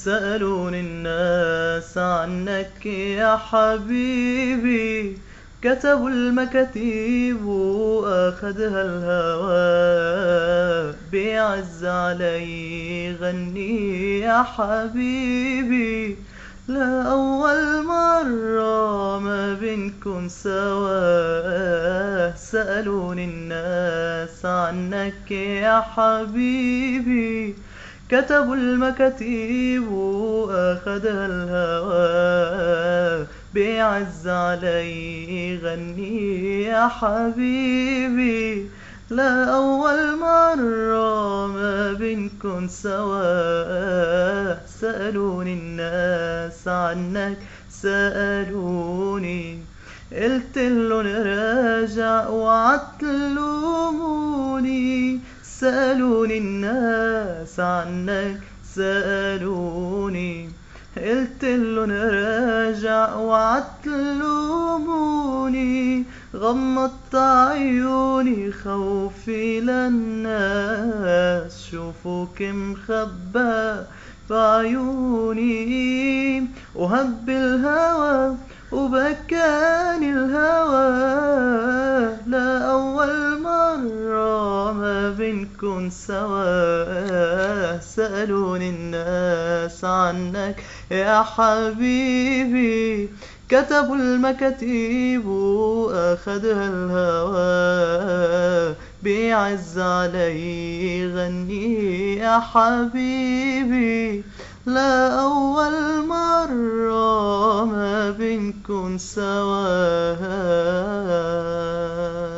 سألوني الناس عنك يا حبيبي، كتبوا المكاتيب وأخدها الهوى، بيعز علي غني يا حبيبي، لا أول مرة ما بنكون سوا. سألوني الناس عنك يا حبيبي، كتبوا المكاتيب وأخدها الهوى، بيعز علي غني يا حبيبي، لا أول مرة ما بنكون سوا. سألوني الناس عنك سألوني، قلتلن راجع وعتلوموني. سألوني الناس عنك سألوني، قلتلن راجع وعتلوموني. غمضت عيوني خوفي للناس شوفوك مخبى بعيوني، وهب الهوى وبكاني الهوى، لا أول مرة ما بنكون سوا. سألوني الناس عنك يا حبيبي، كتبوا المكاتيب وأخدها الهوى، بيعز علي غني يا حبيبي، لا أول مرة ما بنكون سوا.